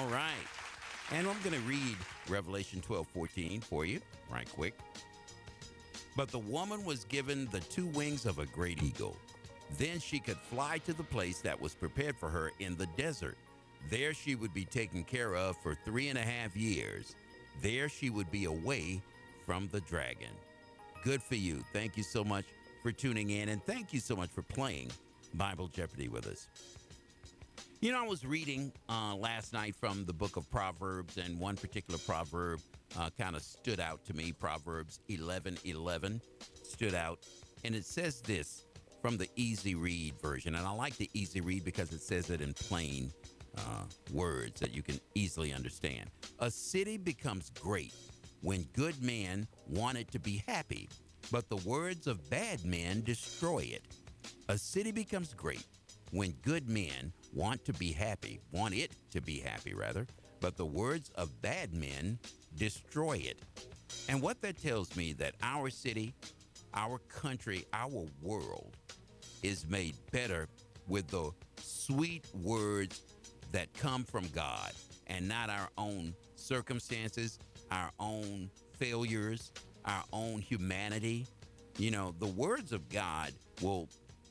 All right. And I'm going to read Revelation 12:14 for you right quick. But the woman was given the two wings of a great eagle. Then she could fly to the place that was prepared for her in the desert. There she would be taken care of for 3.5 years. There she would be away from the dragon. Good for you. Thank you so much for tuning in, and thank you so much for playing Bible Jeopardy with us. You know, I was reading last night from the book of Proverbs, and one particular proverb kind of stood out to me. Proverbs 11:11 stood out, and it says this from the Easy Read version. And I like the Easy Read because it says it in plain words that you can easily understand. A city becomes great when good men want it to be happy, but the words of bad men destroy it. A city becomes great when good men want it to be happy rather, but the words of bad men destroy it. And what that tells me that our city, our country, our world is made better with the sweet words that come from God and not our own circumstances, our own failures, our own humanity. You know, the words of God will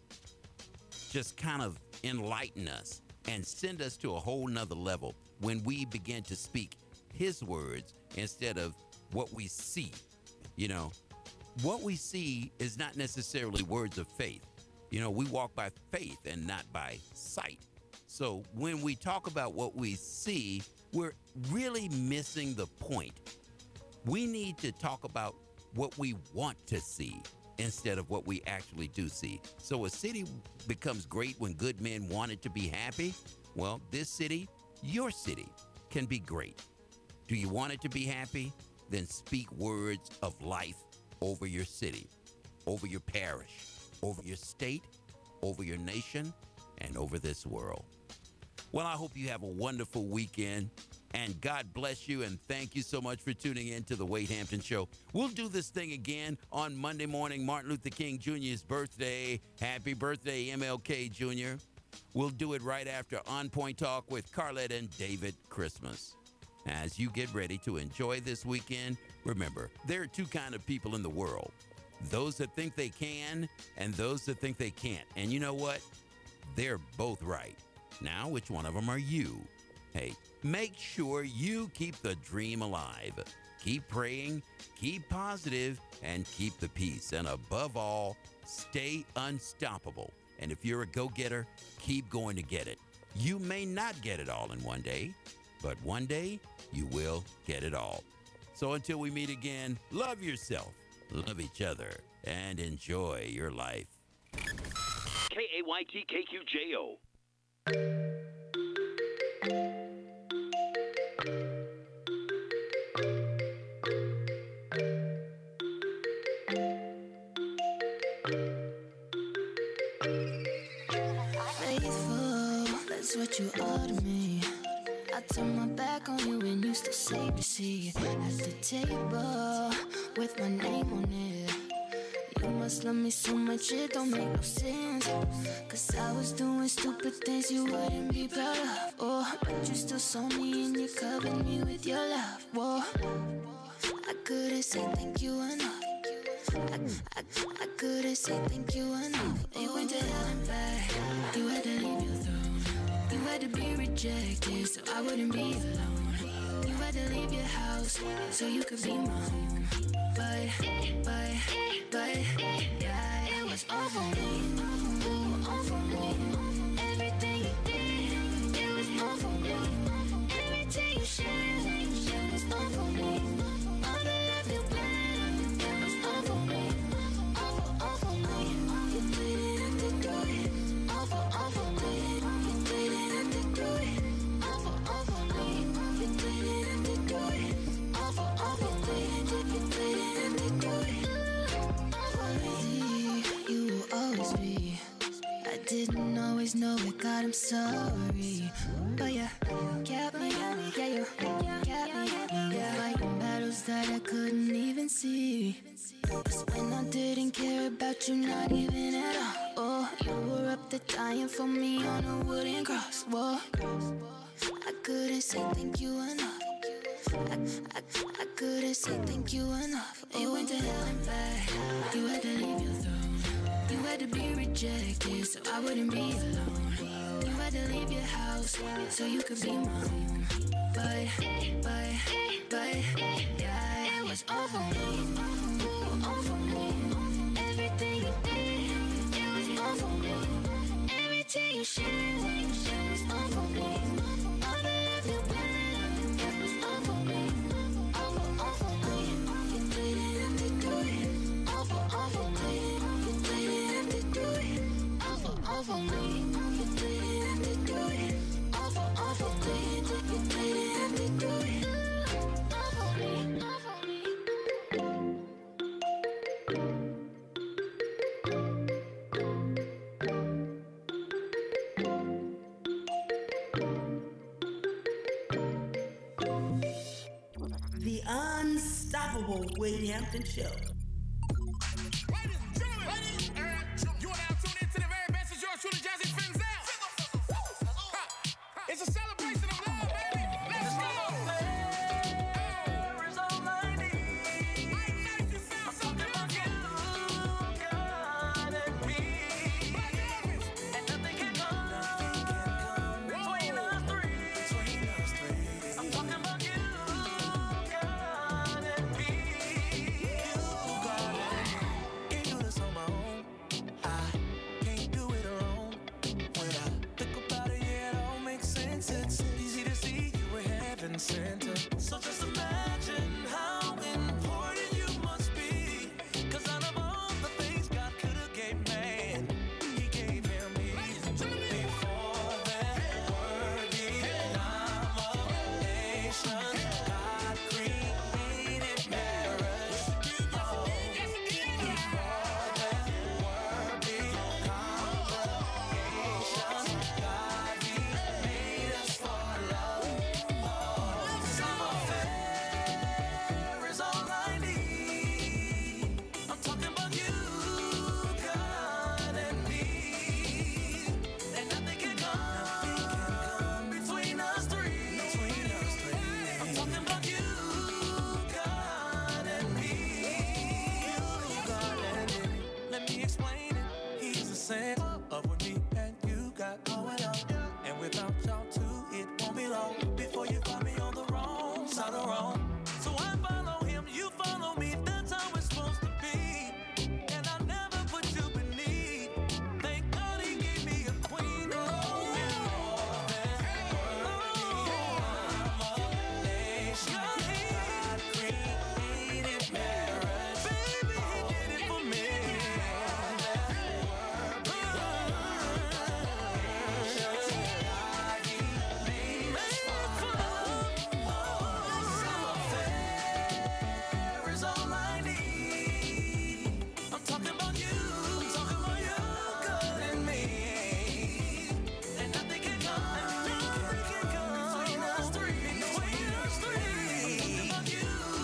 just kind of enlighten us and send us to a whole nother level when we begin to speak his words instead of what we see. You know, what we see is not necessarily words of faith. You know, we walk by faith and not by sight. So when we talk about what we see, we're really missing the point. We need to talk about what we want to see instead of what we actually do see. So a city becomes great when good men want it to be happy. Well, this city, your city, can be great. Do you want it to be happy? Then speak words of life over your city, over your parish, over your state, over your nation, and over this world. Well, I hope you have a wonderful weekend, and God bless you, and thank you so much for tuning in to the Wade Hampton Show. We'll do this thing again on Monday morning, Martin Luther King Jr.'s birthday. Happy birthday, MLK Jr. We'll do it right after On Point Talk with Carlette and David Christmas. As you get ready to enjoy this weekend, remember, there are two kinds of people in the world. Those that think they can and those that think they can't. And you know what? They're both right. Now, which one of them are you? Hey, make sure you keep the dream alive. Keep praying, keep positive, and keep the peace. And above all, stay unstoppable. And if you're a go-getter, keep going to get it. You may not get it all in one day, but one day you will get it all. So until we meet again, love yourself, love each other, and enjoy your life. KAYT-KQJO. Faithful, that's what you are to me. I turned my back on you and you still saved the seat at the table with my name on it. You must love me so much it don't make no sense. Cause I was doing stupid things you wouldn't be proud of. Oh, but you still saw me and you covered me with your love. Whoa, I couldn't say thank you enough. I couldn't say thank you enough. You went to hell and back. You had to leave your throne. You had to be rejected so I wouldn't be alone. You had to leave your house so you could be my home. But, yeah, it was all for me. All for me. Everything you did, it was all for me. Everything you shared, it was all for me. All the love you planned, it was all for me. All for me. You didn't have to do it. All for me. You didn't have to do it. All for me. You didn't have to do it. All for me. You didn't have to do it. You will always be. I didn't always know it, God, I'm sorry. But yeah, kept me, yeah, you kept me, yeah. Fighting battles that I couldn't even see. Cause when I didn't care about you, not even at all. Oh, you were up there dying for me on a wooden cross. Whoa, I couldn't say thank you enough. I couldn't say thank you enough. You went to hell and back. You had to leave your throne. You had to be rejected so I wouldn't be alone. You had to leave your house so you could be my home. But, yeah, it was all for me. All for me. Everything you did, it was all for me. Everything you shared, it was all for me. All the love you put, it was all for me. All for me. You didn't have to do it. All for me. You didn't have to do it. All for me. You didn't have to do it. All for me. You didn't have to do it. All for me. All for me. The Unstoppable Wade Hampton Show. Ladies and gentlemen, you are now tuned into the very best of yours truly, Jazzy Finzel. It's a celebration of love, baby. Let's go. There is all I need. I know you feel so good. God and me. And nothing can come between us three. I'm talking about you, God and me. Can't do this on my own. I can't do it alone. When I think about it, yeah, it all makes sense. It's easy to see you were heaven sent. So just imagine how important you must be. 'Cause out of all the things God could have gave man, He gave him me. Before that word, denomination, God created marriage. Oh, before that word, congregation, God, He made us for love. Some affair is all I need. I'm talking about you, God and me. And nothing can come between us three. I'm talking about you, God and me. God and me. Let me explain it. He's the center of what me and you got going on. And without y'all two, it won't be long before you find me on the wrong side of wrong. So I follow him, you follow me. That's how it's supposed to be. And I never put you beneath. Thank God He gave me a queen. God created marriage. Baby, He did it for me. There is all I need. I'm talking about you, God and me. And nothing can come between us three. I'm talking about you,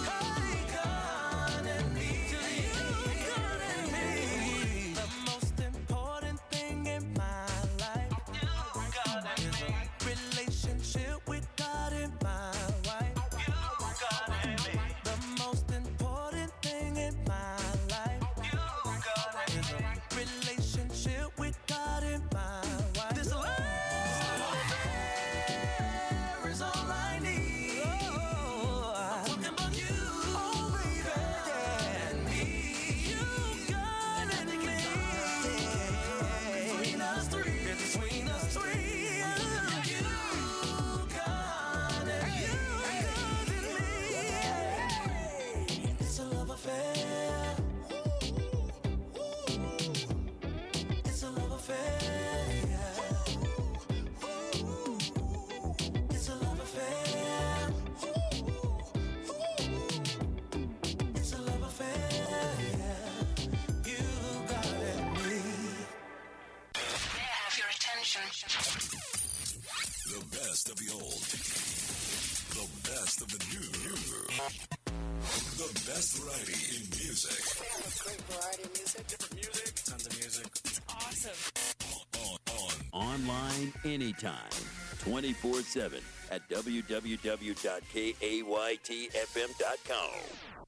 God and me. God and me. The most important thing in my life is a relationship with God and my wife. God and me. The most important thing in my life is a relationship with God and my wife. This love affair is all I need. I'm talking about you, baby, and me. You, God and me. Between us three. You, God and me. It's a love affair. It's a love affair. It's a love affair. It's a love affair. You got it, me. May I have your attention? The best of the old. The best of the new. The best variety in music. We have a great variety of music. Different music, tons of music. It's awesome. On Online anytime. 24/7 at www.kaytfm.com.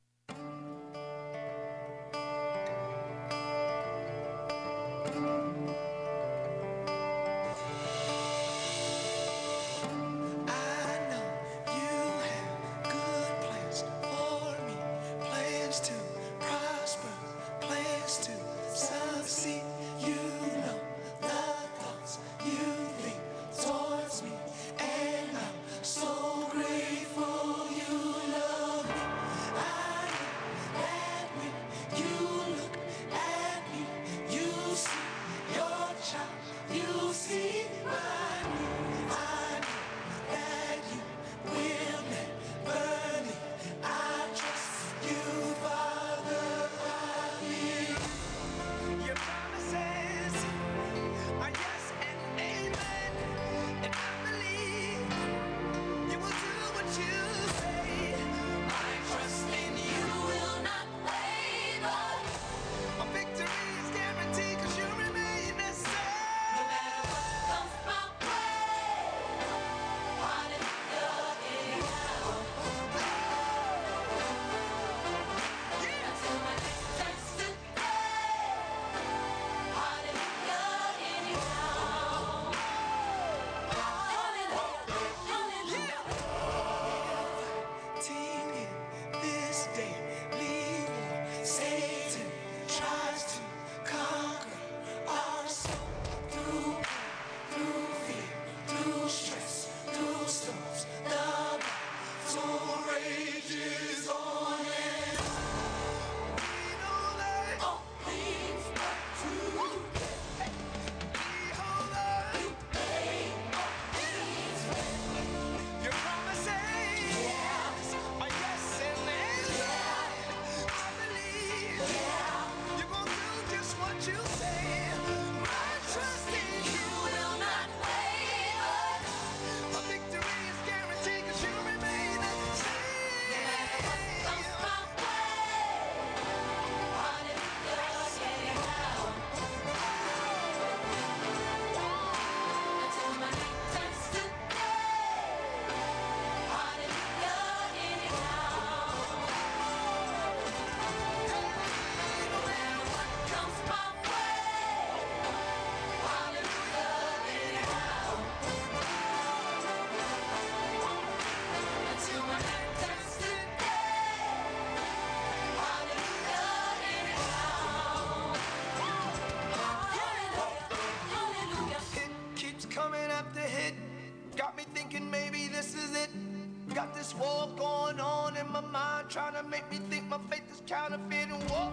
Trying to make me think my faith is counterfeit and whoa.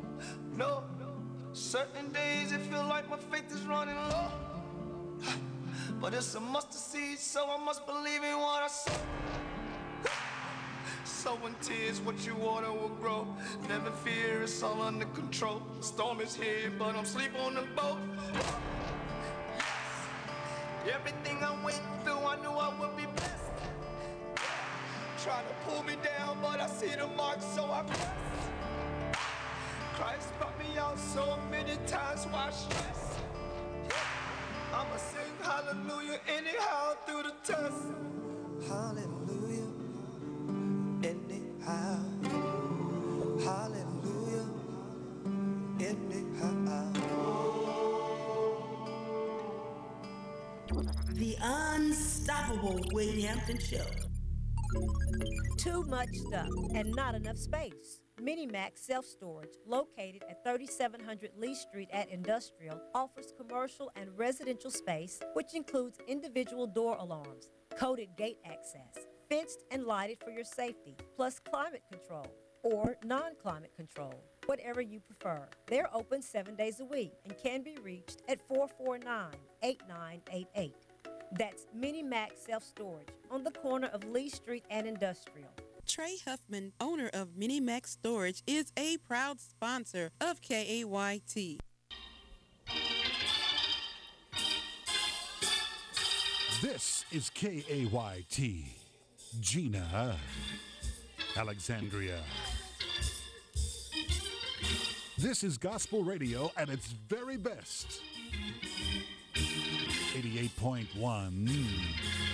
No, certain days it feel like my faith is running low. But it's a mustard seed, so I must believe in what I say. Sowing tears, what you water will grow. Never fear, it's all under control. The storm is here, but I'm asleep on the boat. Everything I went through, I knew I would be blessed. Trying to pull me down, but I see the mark, so I press. Christ brought me out so many times, why stress? I'ma sing hallelujah anyhow through the test. Hallelujah anyhow. Hallelujah anyhow. The unstoppable Wade Hampton Show. Too much stuff and not enough space. Minimax Self-Storage, located at 3700 Lee Street at Industrial, offers commercial and residential space, which includes individual door alarms, coded gate access, fenced and lighted for your safety, plus climate control or non-climate control, whatever you prefer. They're open 7 days a week and can be reached at 449-8988. That's Minimax Self-Storage on the corner of Lee Street and Industrial. Trey Huffman, owner of Minimax Storage, is a proud sponsor of KAYT. This is KAYT, Gina, Alexandria. This is gospel radio at its very best. 88.1